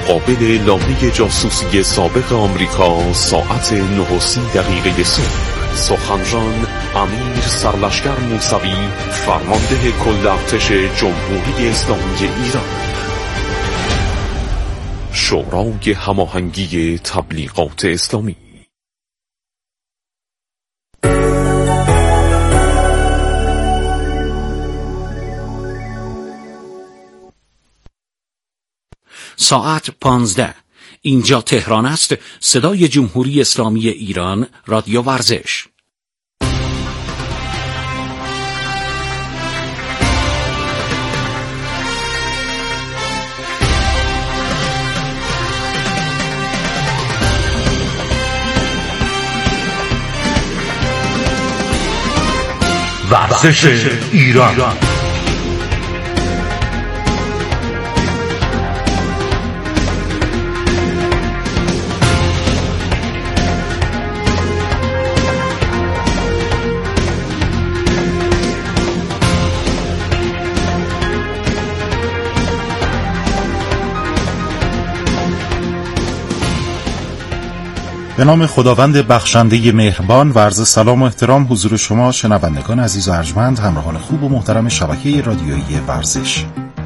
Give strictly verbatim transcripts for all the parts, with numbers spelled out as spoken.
مقابل لانه جاسوسی سابق آمریکا ساعت نه و سی دقیقه صبح. سخنران امیر سرلشکر موسوی، فرمانده کل ارتش جمهوری اسلامی ایران. شورای هماهنگی تبلیغات اسلامی. ساعت پانزده. اینجا تهران است. صدای جمهوری اسلامی ایران، رادیو ورزش. ورزش ایران. به نام خداوند بخشنده مهربان، و عرض سلام و احترام حضور شما شنوندگان عزیز و ارجمند، همراهان خوب و محترم شبکه رادیویی ورزش.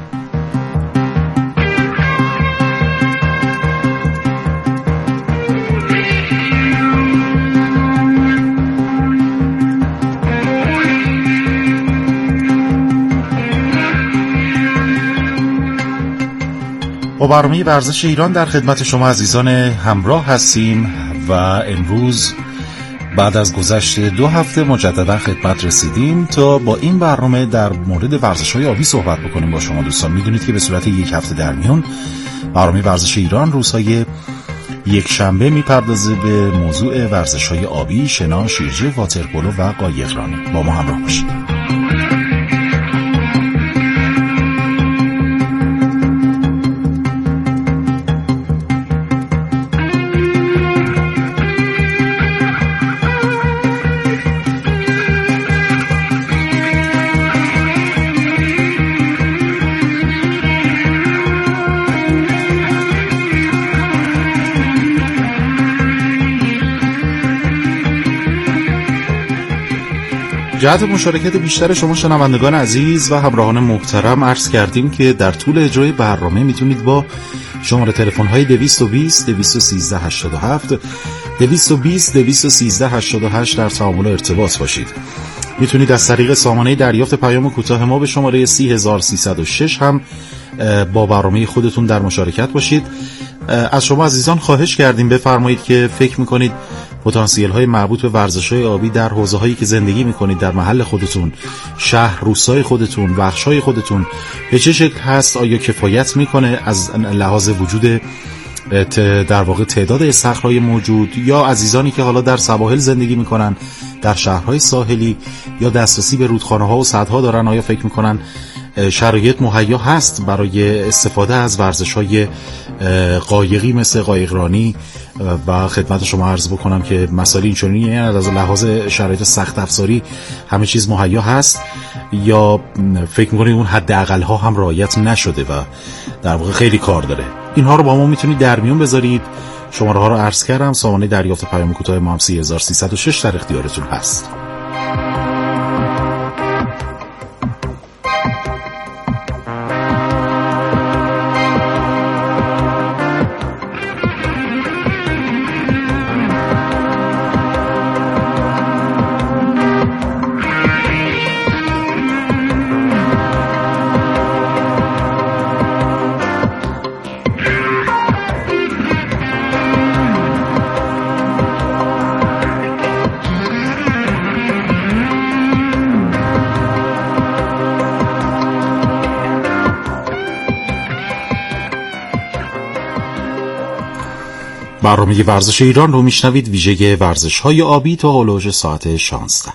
با برنامه ورزش ایران در خدمت شما عزیزان همراه هستیم و امروز بعد از گذشت دو هفته مجددا خدمت رسیدیم تا با این برنامه در مورد ورزش‌های آبی صحبت بکنیم با شما دوستان. میدونید که به صورت یک هفته در میان برنامه ورزش ایران روزهای یک شنبه میپردازه به موضوع ورزش‌های آبی، شنا، شیرجه، واترپولو و قایقرانی. با ما همراه باشید. جهت مشارکت بیشتر شما شنوندگان عزیز و همراهان محترم عرض کردیم که در طول اجرای برنامه میتونید با شماره تلفن های دویست و بیست دویست و سیزده هشتاد و هفت دویست و بیست دویست و سیزده هشتاد و هشت در تعامل ارتباط باشید. میتونید از طریق سامانه دریافت پیام کوتاه ما به شماره سی هزار و سیصد و شش هم با برنامه خودتون در مشارکت باشید. از شما عزیزان خواهش کردیم بفرمایید که فکر میکنید پتانسیل های مربوط به ورزش های آبی در حوزه هایی که زندگی میکنید، در محل خودتون، شهر، روستای خودتون، بخش های خودتون به چه شکل هست؟ آیا کفایت میکنه از لحاظ وجود در واقع تعداد استخرهای موجود، یا عزیزانی که حالا در سواحل زندگی میکنن، در شهرهای ساحلی، یا دسترسی به رودخانه ها و سدها دارن، آیا فکر میکنن شرایط مهیا هست برای استفاده از ورزش‌های قایقی مثل قایقرانی؟ و خدمت شما عرض بکنم که مسائل اینچنینی از لحاظ شرایط سخت افزاری همه چیز مهیا هست، یا فکر می‌کنید اون حداقل ها هم رعایت نشده و در واقع خیلی کار داره؟ اینها رو با ما میتونید در میون بذارید. شماره ها رو عرض کردم. سامانه دریافت پیام کوتاه ما هم سی هزار و سیصد و شش در اختیارتون هست. برنامه ورزش ایران رو میشنوید، ویژه ورزش‌های آبی تا هولوش ساعت شانزده.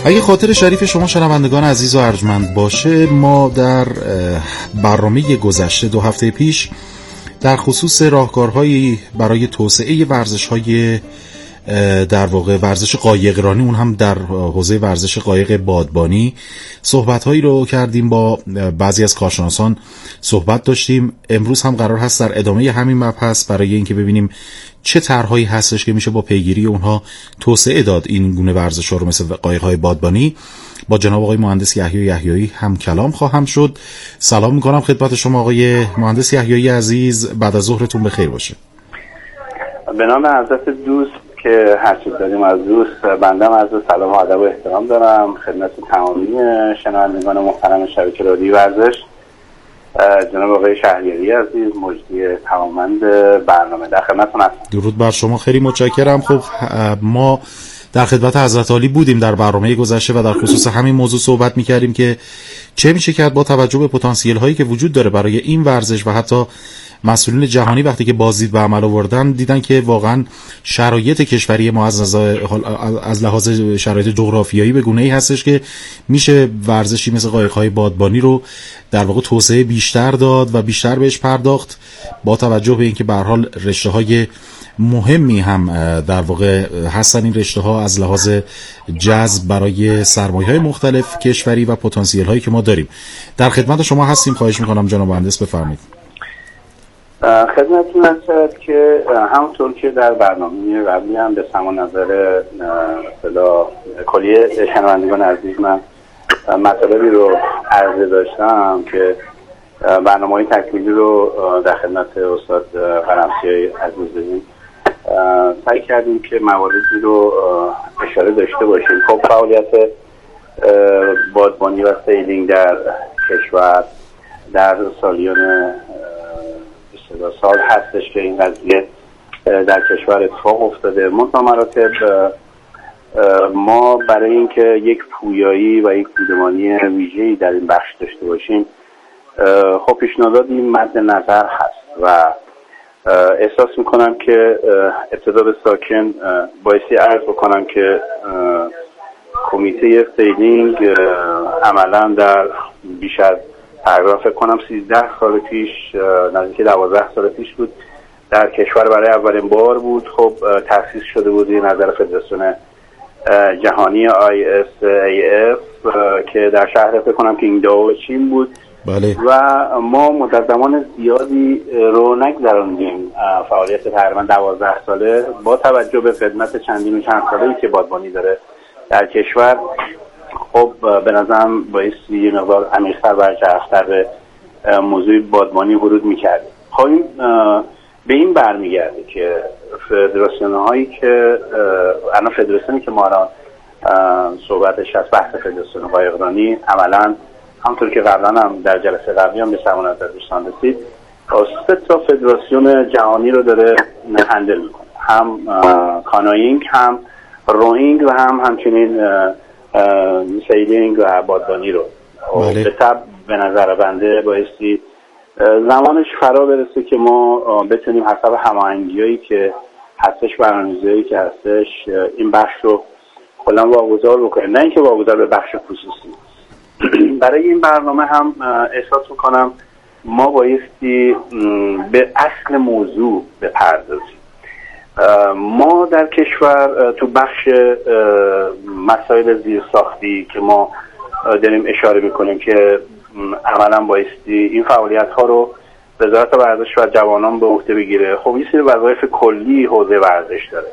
اگه خاطر شریف شما شنوندگان عزیز و ارجمند باشه، ما در برنامه گذشته دو هفته پیش در خصوص راهکارهایی برای توسعه ورزش‌های در واقع ورزش قایقرانی، اون هم در حوزه ورزش قایق بادبانی، صحبت‌هایی رو کردیم، با بعضی از کارشناسان صحبت داشتیم. امروز هم قرار هست در ادامه همین مبحث برای اینکه ببینیم چه طرح‌هایی هستش که میشه با پیگیری اونها توسعه داد این گونه ورزش‌ها رو مثل قایق‌های بادبانی. با جناب آقای مهندس یحیی یحیایی هم کلام خواهم شد. سلام می‌کنم خدمت شما آقای مهندس یحیایی عزیز، بعد از ظهرتون بخیر باشه. به نام حضرت دوست که هر چیز داریم از دوست، بنده از سلام و ادب و احترام دارم خدمت تمامی شنوندگان محترم شبکه رادیو ورزش. جناب آقای شهریاری عزیز، مجری توانمند برنامه، در خدمتتون هستم. درود بر شما، خیلی متشکرم. خب ما در خدمت حضرت عالی بودیم در برنامه گذشته و در خصوص همین موضوع صحبت می‌کردیم که چه میشه کرد با توجه به پتانسیل هایی که وجود داره برای این ورزش، و حتی مسئولین جهانی وقتی که بازدید به عمل آوردن دیدن که واقعا شرایط کشوری ما از از لحاظ شرایط جغرافیایی به گونه‌ای هستش که میشه ورزشی مثل قایق‌های بادبانی رو در واقع توسعه بیشتر داد و بیشتر بهش پرداخت، با توجه به اینکه به هر حال رشته‌های مهمی هم در واقع هستن این رشته‌ها از لحاظ جذب برای سرمایه‌های مختلف کشوری و پتانسیل هایی که ما داریم. در خدمت شما هستیم، خواهش می‌کنم جناب مهندس بفرمایید. خدمتتون هست که همونطور که در برنامه قبلی هم به سمان نظر اصطلاح کلیه شنوندگان عزیز من مطالبی رو عرضه داشتم که برنامه‌های تکمیلی رو در خدمت استاد قلمچی عزیز بدیم، سعی کردیم که مواردی رو اشاره داشته باشیم. خب فعالیت بادبانی و سیلینگ در کشور در سالیان سال هستش که این قضیه در کشور اتفاق افتاده. منتها مراتب ما برای اینکه یک پویایی و یک بودمانی ویژه‌ای در این بخش داشته باشیم، خب پیشنهاداتی مد نظر هست و احساس میکنم که ابتدا به ساکن بایستی عرض بکنم که کمیته سیلینگ عملا در بیش از تقریبا فکر کنم سیزده سال پیش، نزدیک دوازده سال پیش بود، در کشور برای اولین بار بود خب تأسیس شده بود این نظر فدراسیون جهانی آی اس ای اف که در شهر فکر کنم کینگداو چین بود. بله. و ما مدت زمان زیادی رو نگذراندیم فعالیت تقریبا دوازده ساله با توجه به خدمت چندین و چند ساله‌ای که بادبانی داره در کشور. خب به نظرم بایستی یه مقدار عمیق‌تر برجست‌تر به موضوع بادبانی ورود می‌کردیم. خب این به این برمیگرده که فدراسیون‌هایی که الان فدراسیونی که ما را صحبتش از بحث فدراسیون قایقرانی عملاً همونطور که قبلا هم در جلسه قبلی هم به سمانت در دوستان رسید، سه تا فدراسیون جهانی رو داره هندل میکنه، هم کانوینگ، هم روینگ و هم همچنین سیلینگ و بادبانی رو. به طب به نظر بنده بایستی زمانش فرا برسه که ما بتونیم حسب هماهنگی‌هایی که هستش، برنامه‌ریزی‌هایی که هستش، این بخش رو کلا واگذار بکنیم، نه اینکه واگذار به بخش خصوصی. برای این برنامه هم احساس میکنم ما بایستی به اصل موضوع بپردازیم. ما در کشور تو بخش مسائل زیرساختی که ما داریم اشاره میکنیم که عملا بایستی این فعالیت ها رو وزارت ورزش و جوانان به عهده بگیره. خب یه سری وظایف کلی حوزه ورزش داره،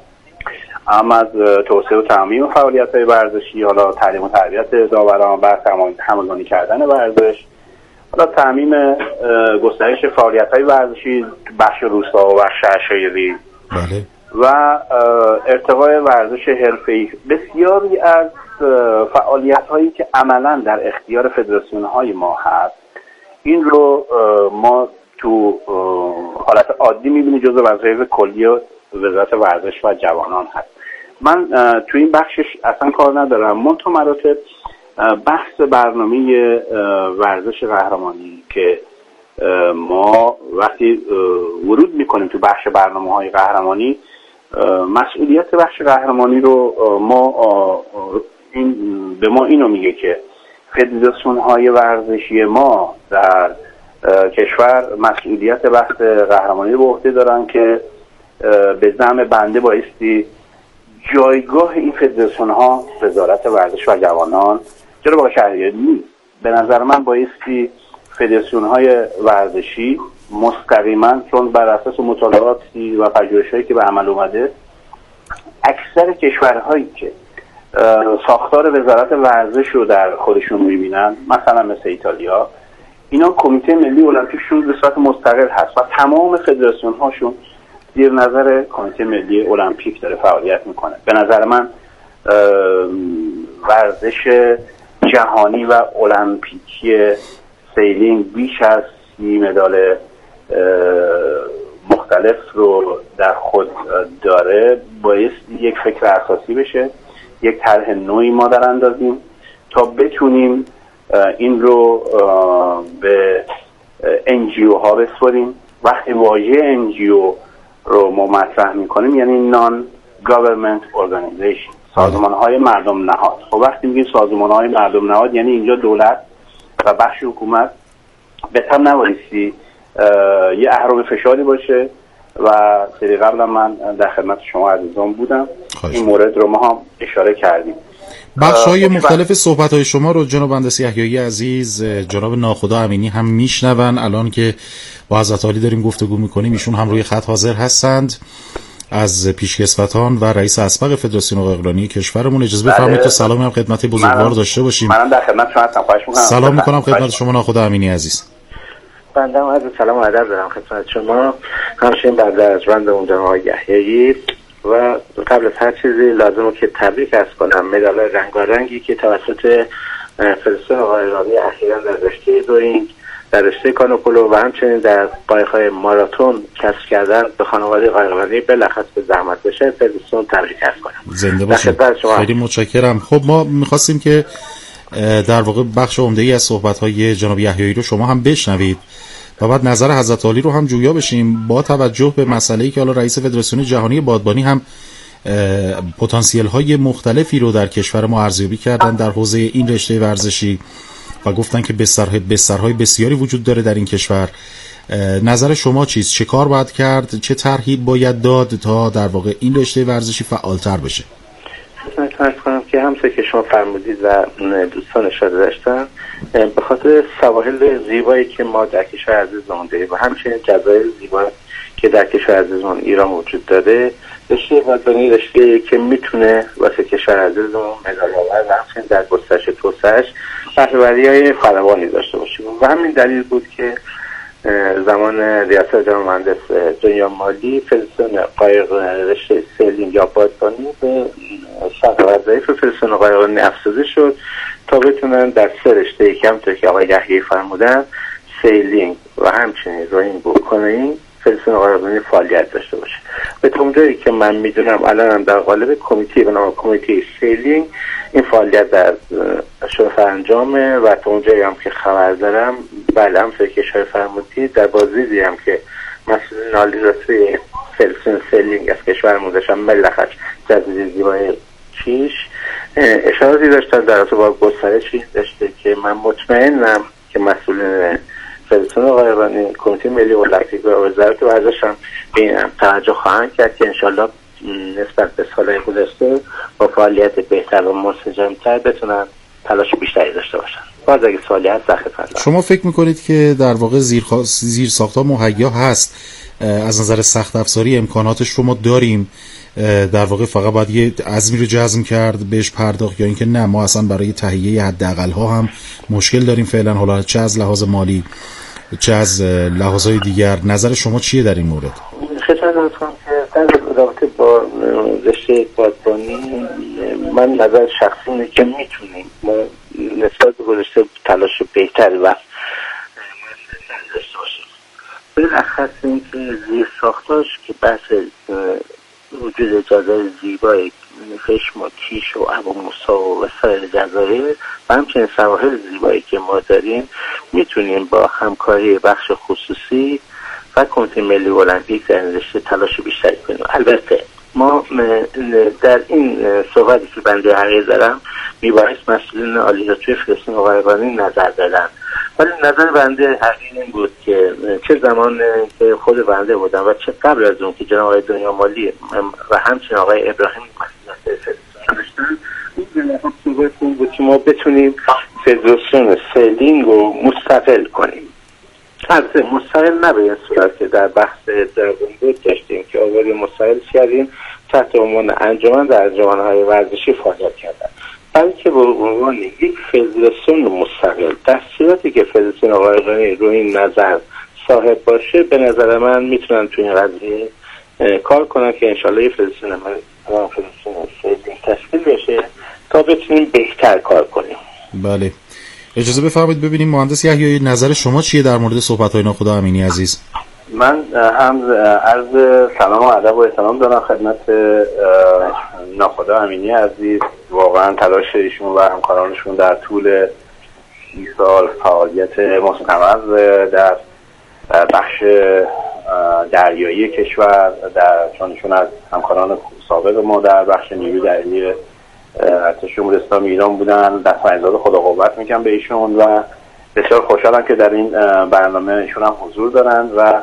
اما از توسعه و تعمیم فعالیت‌های ورزشی، حالا تعلیم و تربیت داوران، بحث همزانی کردن ورزش، حالا تعمیم گسترش فعالیت‌های ورزشی بخش روستا و بخش عشایری، بله، و ارتقای ورزش حرفه‌ای. بسیاری از فعالیت‌هایی که عملاً در اختیار فدراسیون‌های ما هست، این رو ما تو حالت عادی می‌بینیم جزو وظایف کلی وزارت ورزش و جوانان هست. من تو این بخشش اصلا کار ندارم. منتها مراتب بحث برنامه ورزش قهرمانی که ما وقتی ورود میکنیم تو بخش برنامه‌های قهرمانی، مسئولیت بخش قهرمانی رو ما این به ما اینو میگه که فدراسیون های ورزشی ما در کشور مسئولیت بحث قهرمانی به عهده دارن که به زعم بنده بایستی جایگاه این فدراسیون ها وزارت ورزش و جوانان چرا با شهریاری نیست. به نظر من بایستی فدراسیون های ورزشی مستقیما، چون بر اساس مطالعاتی و پژوهش‌هایی که به عمل اومده، اکثر کشورهایی که ساختار وزارت ورزش رو در خودشون میبینن، مثلا مثل ایتالیا، اینا کمیته ملی المپیکشون به صورت مستقل هست و تمام فدراسیون هاشون زیر نظر کمیته ملی المپیک داره فعالیت میکنه. به نظر من ورزش جهانی و المپیکی سیلینگ بیش از سی مدال مختلف رو در خود داره. باید یک فکر اساسی بشه، یک طرح نوعی ما در اندازیم تا بتونیم این رو به انجیو ها بسپاریم. وقتی واژه انجیو رو ما مطرح میکنیم یعنی نان گاورمنت ارگانیزیشن، سازمان های مردم نهاد. خب وقتی میگیم سازمان های مردم نهاد یعنی اینجا دولت و بخش حکومت به تم نبایستی یه اهرم فشاری باشه و سری قبلا من در خدمت شما عزیزان بودم، این مورد رو ما هم اشاره کردیم. بخش های مختلف صحبت های شما رو جناب مهندس یحیایی عزیز، جناب ناخدا امینی هم میشنون. الان که با حضرت عالی داریم گفتگو میکنیم ایشون هم روی خط حاضر هستند از پیشکسوتان و رئیس اسبق فدراسیون اقلانی کشورمون. اجازه بفرمایید تا سلامی هم خدمت بزرگوار داشته باشیم. منم در خدمت شما هستم، خواهش می‌کنم. سلام میکنم خدمت شما ناخدا امینی عزیز. بنده هم عرض سلام و ادب دارم خدمت شما، همچنین بعد از بنده جناب آقای یحیایی. و قبل از هر چیزی لازمه که تبریک عرض کنم مدال رنگارنگی که توسط فدراسیون قایقرانی اخیراً در رشته دوینگ، در رشته کانوپولو و همچنین در قایق‌های ماراتون کسب کردن به خانواده قایقرانی بالاخص به زحمت بشه فدراسیون تبریک عرض کنم. زنده باشید. خیلی متشکرم. خب ما می‌خواستیم که در واقع بخش عمده‌ای از صحبت‌های جناب یحیایی رو شما هم بشنوید و بعد نظر حضرت عالی رو هم جویا بشیم با توجه به مسئله‌ای که حالا رئیس فدراسیون جهانی بادبانی هم پتانسیل های مختلفی رو در کشور ما ارزیابی کردن در حوزه این رشته ورزشی و گفتن که بسترهای بسترهای بسیاری وجود داره در این کشور. نظر شما چیست؟ چه کار باید کرد؟ چه طرحی باید داد تا در واقع این رشته ورزشی فعالتر بشه؟ خدمتتون کنم که همونطور که شما فرمودید و دوستان اشاره داشتن، به خاطر سواحل زیبایی که ما در کشور عزیزمون داریم و همچنین جزایر زیبا که در کشور عزیزمون ایران وجود داره، رشته بادبانی رشته که میتونه واسه کشور عزیزمون مدال آور و همچنین در گسترش توسعه‌اش بهره‌وری‌های فراوانی داشته باشه. و همین دلیل بود که زمان ریاست جناب مهندس دنیا مالی فدراسیون قایق رشته سیلینگ یا بادبانی به شرط وظایف فدراسیون قایقرانی افزوده شد تا بتونن در سه رشته که همونطور که آقای یحیایی فرمودن سیلینگ و همچنین روینگ و کانوئینگ فدراسیون قایقرانی فعالیت داشته باشه. به تا اونجایی که من میدونم الان هم در قالب کمیته به نام کمیته سیلینگ این فعالیت در شرف انجامه و تا اونجایی هم که خبر دارم بله هم فکر اشاره فرمودید در بازدیدی هم که مسئولین عالی رتبه فدراسیون سیلینگ از کشورمون داشتن ملخص جزیره زیبای کیش اشاراتی داشتن در رابطه با گسترشی داشته که من مطمئنم که مسئولین فدراسیون قایقرانی کمیته ملی المپیک و وزارت ورزش هم به این توجه خواهند کرد که انشالله نسبت به سالهای گذشته با فعالیت بهتر و منسجم‌تر بتونن تلاش بیشتری داشته باشن. باز اگه سوالی هست در خدمت. شما فکر میکنید که در واقع زیر, خوا... زیر ساخت‌ها مهیا هست، از نظر سخت افزاری امکاناتش رو ما داریم، در واقع فقط باید یه عزمی رو جزم کرد بهش پرداخت، یا اینکه نه ما اصلا برای تهیه حداقل ها هم مشکل داریم فعلا، حالا چه از لحاظ مالی چه از لحاظهای دیگر؟ نظر شما چیه در این مورد؟ خدمت کنم که در رابطه با رشته بادبانی من نظر شخصی اینه که میتونیم ما نسبت به گذشته تلاش بهتری و داشته باشیم. بالاخص این که زیر ساختاش که بحث وجود جزایر زیبای خشم و کیش و ابو موسی و سایر جزایر و همچنین سواحل زیبایی که ما داریم میتونیم با همکاری بخش خصوصی و کمیته ملی المپیک در این رشته تلاش بیشتری کنیم. البته ما در این صحبتی که بنده حقیقی دارم میبایست مسئولین عالی توی فلسطین آقای اقبالی نظر دادن، ولی نظر بنده حقیقی این بود که چه زمان که خود بنده بودن و چه قبل از اون که جناب آقای دنیا مالی و همچنین آقای ابراهیم مسئولین فلسطین داشتن، این جناب صحبت این بود که ما بتونیم فدراسیون سیلینگ رو مستقل کنیم. البته مستقل نه به این صورت که در بحث درگونگود داشتیم که آوری مستقل کردیم تحت عنوان انجمن در انجمن‌های ورزشی فعالیت کردن، بلکه به عنوان یک فدراسیون مستقل. در صورتی که فدراسیون آقای رو این نظر صاحب باشه، به نظر من میتونن توی این قضیه کار کنن که انشالله یک فدراسیون فدراسیون تشکیل بشه تا بتونیم بهتر کار کنیم. بله، اجازه بفرمایید ببینیم مهندس یحیی نظر شما چیه در مورد صحبت‌های ناخدا امینی عزیز؟ من هم عرض سلام و ادب و احترام دارم خدمت ناخدا امینی عزیز. واقعا تلاش ایشون و همکارانشون در طول سی سال فعالیت مستمر در بخش دریایی کشور، در چونشون از همکاران سابق ما در بخش نیروی دریایی ارتش جمهوری اسلامی ایران بودن، دست‌اندازی خدا قوت میگم به ایشون و بسیار خوشحالم که در این برنامه ایشون هم حضور دارن. و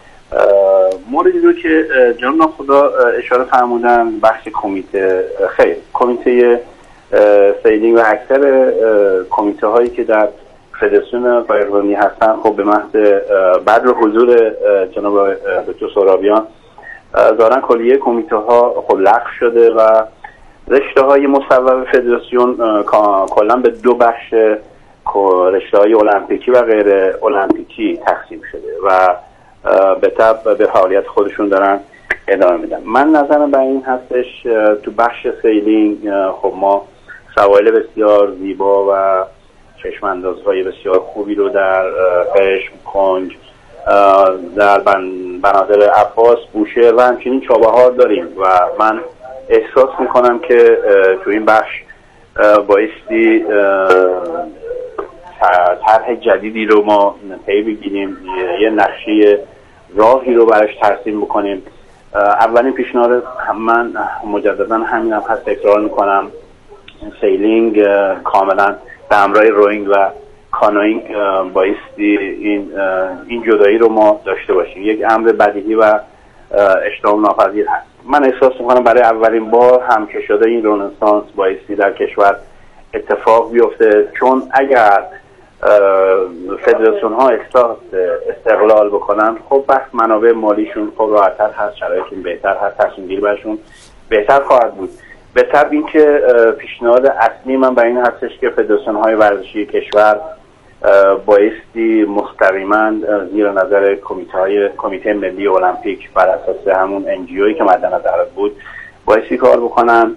موردی رو که جناب ناخدا اشاره فرمودن بخش کمیته، خیر کمیته سیلینگ و اکثر کمیته هایی که در فدراسیون قایقرانی هستن خب به محض بعد حضور جناب دکتر سهرابیان دارن کلیه کمیته ها خب لغو شده و رشته های مصوب فدراسیون کلا به دو بخش رشته های المپیکی و غیر المپیکی تقسیم شده و به طب به فعالیت خودشون دارن ادامه میدن. من نظرم به این هستش تو بخش سیلینگ خب ما سواحل بسیار زیبا و چشماندازهای بسیار خوبی رو در قشم، کنج، در بنادر عباس، بوشهر و همچنین چابهار داریم و من احساس میکنم که تو این بخش بایستی طرح جدیدی رو ما پی بگیریم، یه نقشه راهی رو براش ترسیم بکنیم. اولین پیشنهاد من مجددا همین هم هست، تکرار میکنم، سیلینگ کاملا به همراه روینگ و کانوینگ بایستی این این جدایی رو ما داشته باشیم. یک امر بدیهی و اجتناب ناپذیر هست. من احساس میکنم برای اولین بار هم که شده این رنسانس بایستی در کشور اتفاق بیفته، چون اگر فدراسیون ها احساس استقلال بکنن خب بس منابع مالیشون خب راحت‌تر هست، شرایطشون بهتر هست، تصمیم گیری برشون بهتر خواهد بود. به طبع این که پیشنهاد اصلی من بر این هستش که فدراسیون های ورزشی کشور بایستی مستقیما زیر نظر کمیته های کمیته ملی المپیک بر اساس همون ان جی اویی که مد نظر بود بایستی کار بکنن.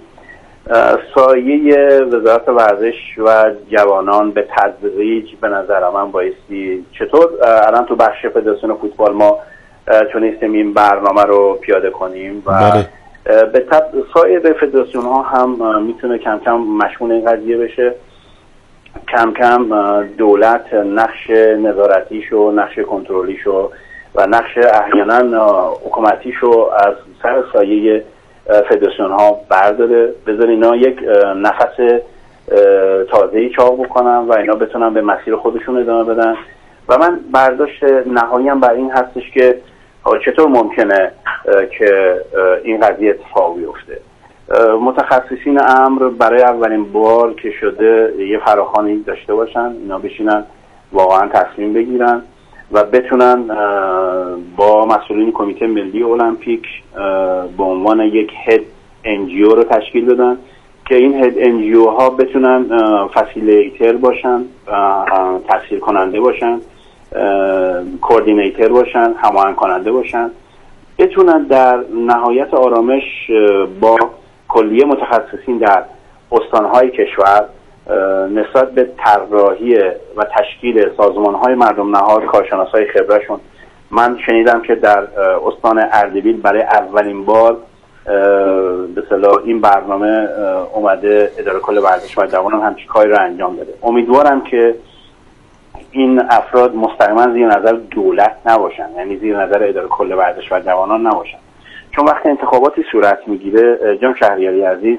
سایه وزارت ورزش و جوانان به تدریج به نظر من بایستی چطور الان تو بخش فدراسیون فوتبال ما تونستیم این برنامه رو پیاده کنیم و بله. به طب سایر فدراسیون ها هم میتونه کم کم مشمول این قضیه بشه. کم کم دولت نقش نظارتیشو، نقش کنترلیشو و نقش احیانا حکومتیشو از سر سایه فدراسیون ها برداره، بذار اینا یک نفس تازه‌ای چاق بکنن و اینا بتونن به مسیر خودشون ادامه بدن. و من برداشت نهاییم بر این هستش که چطور ممکنه که این قضیه اتفاق بیفته. متخصصین امر برای اولین بار که شده یه فراخوانی داشته باشن، اینا بشینن واقعا تصمیم بگیرن و بتونن با مسئولین کمیته ملی المپیک به عنوان یک هد ان جی او رو تشکیل بدن که این هد ان جی او ها بتونن فسیلیتر باشن، تسهیل کننده باشن، کوردینیتر باشن، هماهنگ کننده باشن، بتونن در نهایت آرامش با کلیه متخصصین در استانهای کشور نسبت به طراحی و تشکیل سازمانهای مردم نهاد کارشناسای خبرشون، من شنیدم که در استان اردبیل برای اولین بار به اصطلاح این برنامه اومده اداره کل ورزش و جوانان همچین کاری رو انجام داده. امیدوارم که این افراد مستقیما زیر نظر دولت نباشن، یعنی زیر نظر اداره کل ورزش و جوانان نباشن، چون وقتی انتخاباتی صورت میگیره جان شهریاری عزیز،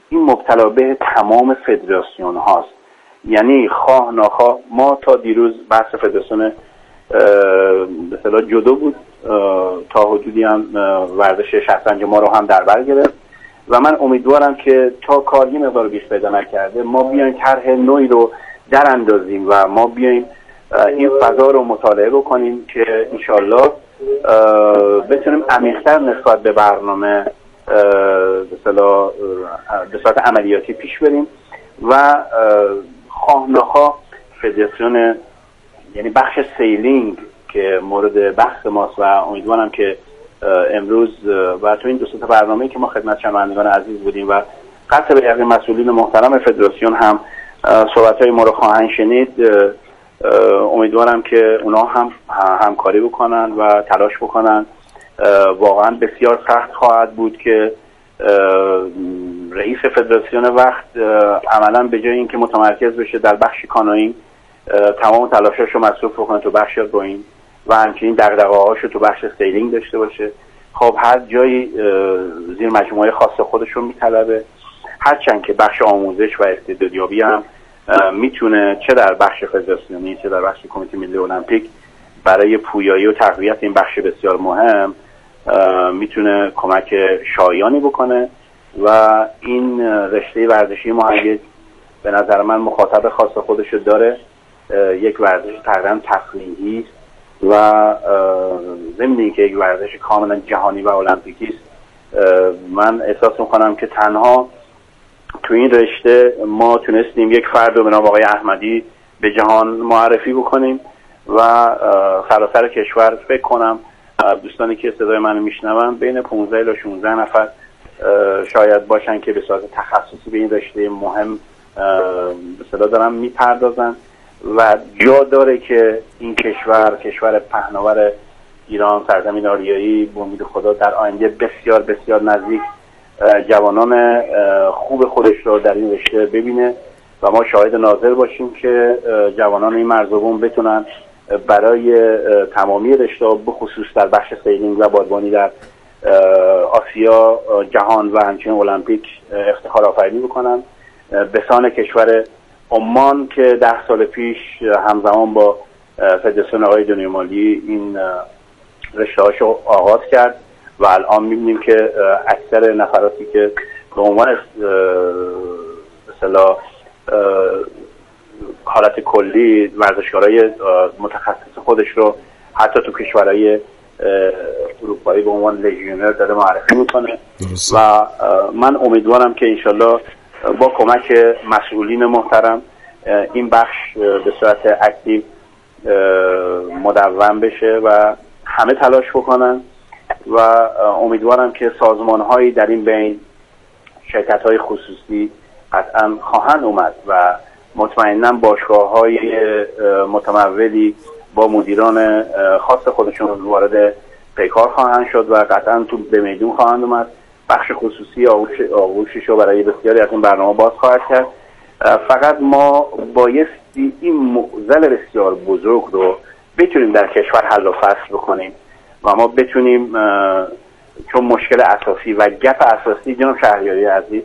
این مبتلا به تمام فدراسیون هاست. یعنی خواه ناخواه ما تا دیروز بحث فدراسیون به اصطلاح جدو بود، تا حدودی هم ورزش شطرنج ما رو هم در بر گرفت و من امیدوارم که تا کار یه مقدار بیش پیدا نکرده ما بیایم طرح نوعی رو در اندازیم و ما بیایم این فضا رو مطالعه بکنیم که انشالله بتونیم عمیق‌تر نسبت به برنامه به اصطلاح به صورت عملیاتی پیش بریم و خواه نخواه فدراسیون، یعنی بخش سیلینگ که مورد بحث ماست و امیدوارم که امروز و تو این دو سه تا برنامه‌ای که ما خدمت شنوندگان عزیز بودیم و قطع به یقین مسئولین محترم فدراسیون هم صحبت‌های ما رو خواهند شنید، امیدوارم که اونا هم همکاری بکنن و تلاش بکنن. واقعا بسیار سخت خواهد بود که رئیس فدراسیون وقت عملا به جای اینکه متمرکز بشه در بخش کانوئینگ تمام تلاشش رو مصروف بکنه تو بخش روئینگ و همچنین دغدغه‌هاش رو تو بخش سیلینگ داشته باشه. خب هر جایی زیر مجموعه خاص خودش رو میطلبه، هرچند که بخش آموزش و استعدادیابی هم میتونه چه در بخش فدراسیونی چه در بخش کمیته ملی المپیک برای پویایی و تقویت این بخش بسیار مهم میتونه کمک شایانی بکنه و این رشته ورزشی ما اگه به نظر من مخاطب خاص خودش داره، یک ورزش تقریبا تفریحی است و ضمن اینکه یک ورزش کاملا جهانی و المپیکی است، من احساس میکنم که تنها تو این رشته ما تونستیم یک فرد رو به نام آقای احمدی به جهان معرفی بکنیم و سراسر کشور فکر کنم دوستانی که صدای منو میشنون بین پانزده تا شانزده نفر شاید باشن که به صورت تخصصی به این رشته مهم به اصطلاح دارن میپردازن و جا داره که این کشور کشور پهناور ایران، سرزمین آریایی، به امید خدا در آینده بسیار بسیار نزدیک جوانان خوب خودش رو در این رشته ببینه و ما شاهد ناظر باشیم که جوانان این مرزبون بتونن برای تمامی رشته به خصوص در بخش سیلینگ و بادبانی در آسیا، جهان و همچنین المپیک افتخار آفرینی بکنن. به سان کشور عمان که ده سال پیش همزمان با فدراسیون آقای دنیای مالی این رشته هاشو آغاز کرد و الان میبینیم که اکثر نفراتی که به عنوان مثلا حالت کلی ورزشکارای متخصص خودش رو حتی تو کشورهای اروپایی به عنوان لژیونر داره معرفی میکنه و من امیدوارم که انشالله با کمک مسئولین محترم این بخش به صورت اکتیو مدون بشه و همه تلاش بکنن و امیدوارم که سازمان هایی در این بین، شرکت های خصوصی قطعا خواهند اومد و مطمئناً باشگاه های متمولی با مدیران خاص خودشون وارد پیکار خواهند شد و قطعا تو به میدون خواهند اومد. بخش خصوصی آغوشش رو برای بسیاری از این برنامه باز خواهد کرد. فقط ما بایستی این معضل بسیار بزرگ رو بتونیم در کشور حل و فصل بکنیم و ما بتونیم، چون مشکل اساسی و گپ اساسی جناب شهریاری عزیز،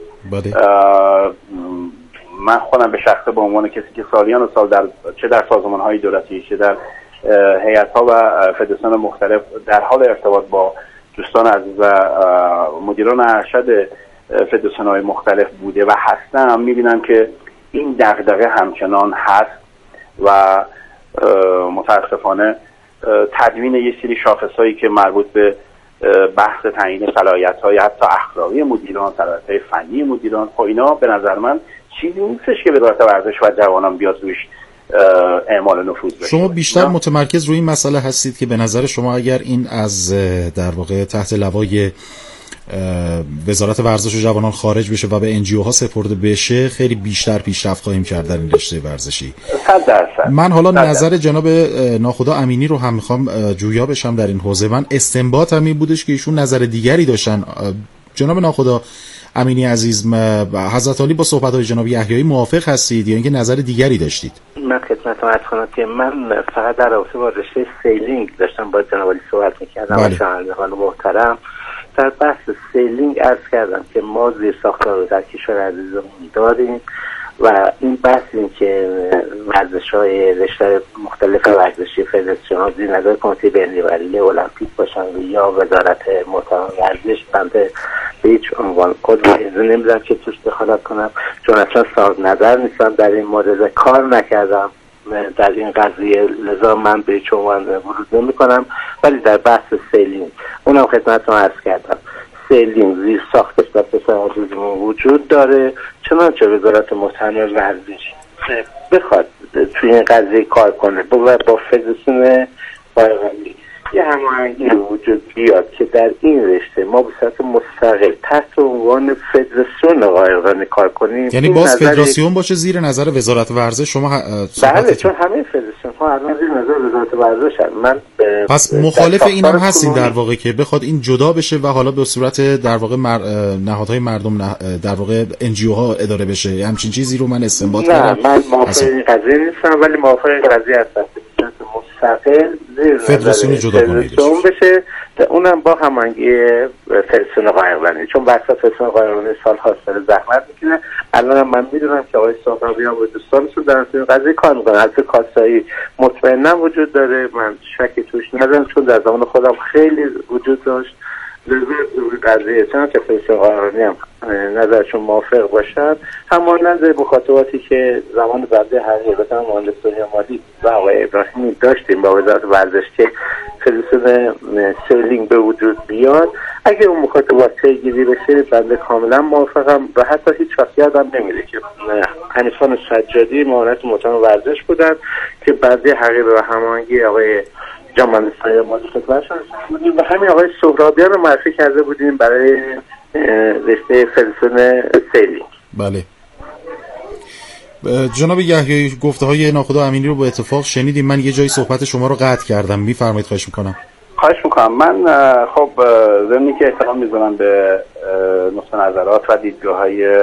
من خودم به شخصه به عنوان کسی که سالیان و سال در چه در سازمان‌های دولتی چه در هیئت‌ها و فدراسیون مختلف در حال ارتباط با دوستان عزیز و مدیران ارشد فدراسیون‌های مختلف بوده و هستم، می‌بینم که این دغدغه همچنان هست و متأسفانه تدوین یه سری شاخص‌هایی که مربوط به بحث تعیین صلاحیت‌های حتی اخلاقی مدیران، صلاحیت‌های فنی مدیران، خب اینا به نظر من چیزی نیستش که به وزارت ورزش و جوانان بیاد روش اعمال نفوذ بشه. شما بیشتر متمرکز روی این مسئله هستید که به نظر شما اگر این از در واقع تحت لوای وزارت ورزش و جوانان خارج بشه و به انجیو ها سپرده بشه خیلی بیشتر پیشرفت خواهیم کرد در این رشته ورزشی. صد درصد. من حالا نظر جناب ناخدا امینی رو هم میخوام جویا بشم در این حوزه. من استنباطم این بودش که ایشون نظر دیگری داشتن. جناب ناخدا امینی عزیز، حضرت علی با صحبت‌های جناب یحیایی موافق هستید یا اینکه نظر دیگری داشتید؟ من خدمتتون عرض کنم که من فقط در رابطه با رشته سیلینگ داشتم با جناب علی صحبت می‌کردم و شنوندگان محترم در بحث سیلینگ عرض کردم که ما زیر ساختار رو در کشور عزیزمون داریم و این بحث این که ورزش‌های رشته مختلف ورزشی فدراسیون‌ها زیر نظر کمیته بین‌المللی المپیک باشن یا وزارت محترم ورزش، بنده به هیچ عنوان خود اجازه نمیدم که توش دخالت کنم، چون اصلا صاحب نظر نیستم در این مورد، کار نکردم در این قضیه، لذا من به هیچ عنوان ورود نمی کنم. ولی در بحث سیلینگ اونم خدمتتون عرض کردم، سیلینگ زیر ساختش در کشور عزیزمون وجود داره، چنانچه وزارت محترم ورزش بخواد توی این قضیه کار کنه با با فدراسیون قایقرانی یه هماهنگی وجود بیاد که در این رشته ما به صورت مستقل تحت عنوان فدراسیون قایقرانی کار کنیم. یعنی باز فدراسیون باشه زیر نظر وزارت ورزش. شما بله، چون همه فدراسیون ها الان زیر نظر وزارت ورزش هستن. من پس مخالف اینم هستین در واقع که بخواد این جدا بشه و حالا به صورت در واقع مر... نهادهای مردم نه... در واقع ان جی او ها اداره بشه، همچین چیزی رو من استنباط نه کردم. نه من موافق این قضیه نیستم، ولی موافق این قضیه هستم مستقل زیر فدراسیون جدا بشه، اونم با هماهنگی فدراسیون قایقرانی، چون بحث فدراسیون قایقرانی سال هاست داره زحمت میکنه. الان من میدونم که آقای سهرابیان و دوستانشون دارن این قضیه کار میکنن، حتی کاسایی مطمئنا وجود داره، من شکی توش ندارم، چون در زمان خودم خیلی وجود داشت. لذت قضیه چون که فدراسیون قایقرانی هم نظرشون موافق باشد، همانند مخاطباتی که زمان بعد حقیقتا مهندس دنیا مالی و آقای ابراهیمی داشتیم با وزارت ورزش که فدراسیون سیلینگ به وجود بیاد، اگه اون مخاطبات پیگیری بشه بنده کاملا موافقم و حتی هیچ وقت یادم نمیره که حنیفان سجادی معاونت محترم ورزش بودن که بعضی حقیقت و هماهنگی آقای جامعه سایه مالی خدمتشون بودیم و همین آقای سهرابیان رو معرفی کرده بودیم برای رشته فدراسیون سیلینگ. بله جناب یحیی، گفته های ناخدا امینی رو با اتفاق شنیدیم. من یه جایی صحبت شما رو قطع کردم، میفرمایید. خواهش میکنم. خواهش میکنم. من خب ضمنی که احترام میذارم به نقطه نظرات و دیدگاه های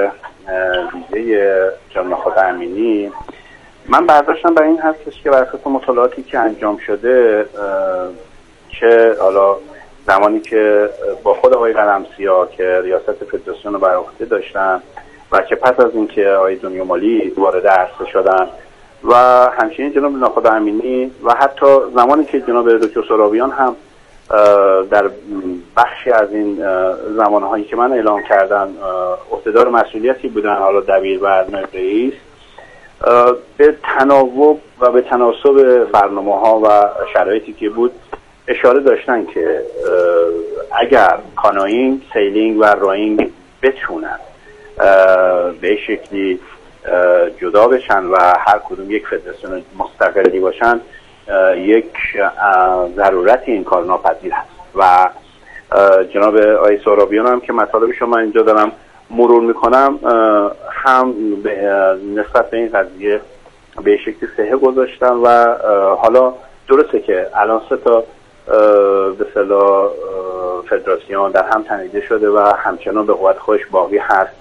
ویژه جناب ناخدا امینی، من برداشتم برای این هستش که بر اساس مطالعاتی که انجام شده، چه حالا زمانی که با خود آقای قلمسیاه که ریاست فدراسیون رو بر عهده داشتن و که پس از اینکه آقای دنیا مالی وارد عرصه شدن و همچنین جناب ناخدا امینی و حتی زمانی که جناب دکتر سهرابیان هم در بخشی از این زمانهایی که من اعلام کردم عهدهدار مسئولیتی بودن، حالا دبیر و رئیس، به تناوب و به تناسب برنامه‌ها و شرایطی که بود اشاره داشتن که اگر کانوینگ، سیلینگ و راینگ بتونن به شکلی جدا بشن و هر کدوم یک فدراسیون مستقلی باشن، یک ضرورت این کار ناپذیر هست و جناب آقای سهرابیان هم که مطالب شما اینجا دارم مرور میکنم هم نسبت به این قضیه به شکلی صحه گذاشتن و حالا درسته که الان سه تا به اصطلاح فدراسیون در هم تنیده شده و همچنان به قوت خودش باقی هست.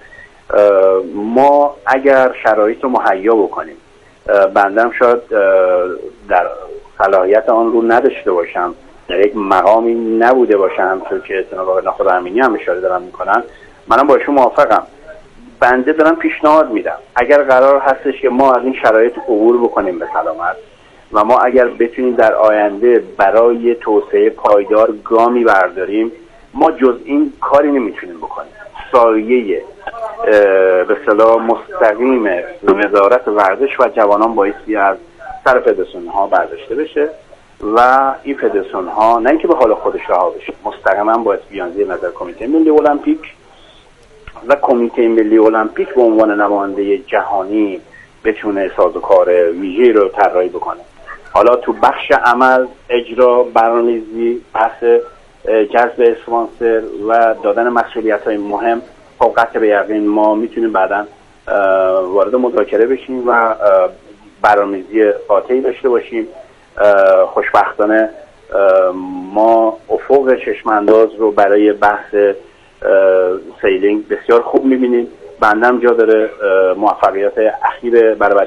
ما اگر شرایط رو مهیا بکنیم، بندم شاید در صلاحیت آن رو نداشته باشم، در یک مقامی نبوده باشم، چون که جناب آقای ناخدا امینی هم اشاره دارن میکنن، منم با ایشون موافقم. بنده دارم پیشنهاد میدم اگر قرار هستش که ما از این شرایط عبور بکنیم به سلامت و ما اگر بتونیم در آینده برای توسعه پایدار گامی برداریم، ما جز این کاری نمیتونیم بکنیم. سایه به اصطلاح مستقیم وزارت ورزش و جوانان بایستی از سر فدراسیون ها برداشته بشه و این فدراسیون ها نه اینکه به حال خودش رها بشه، مستقیما باید بیان زیر نظر کمیته ملی المپیک و کمیته ملی المپیک به عنوان نماینده جهانی بتونه سازوکار ویژه‌ای رو طراحی بکنه. حالا تو بخش عمل، اجرا، برنامه‌ریزی، بحث جذب اسپانسر و دادن مسئولیت‌های مهم، خب قطع به یقین ما میتونیم بعداً وارد مذاکره بشیم و برنامه‌ریزی قاطعی داشته باشیم. خوشبختانه ما افق چشمانداز رو برای بحث سیلینگ بسیار خوب میبینیم. بندم جا داره موفقیت اخیر برای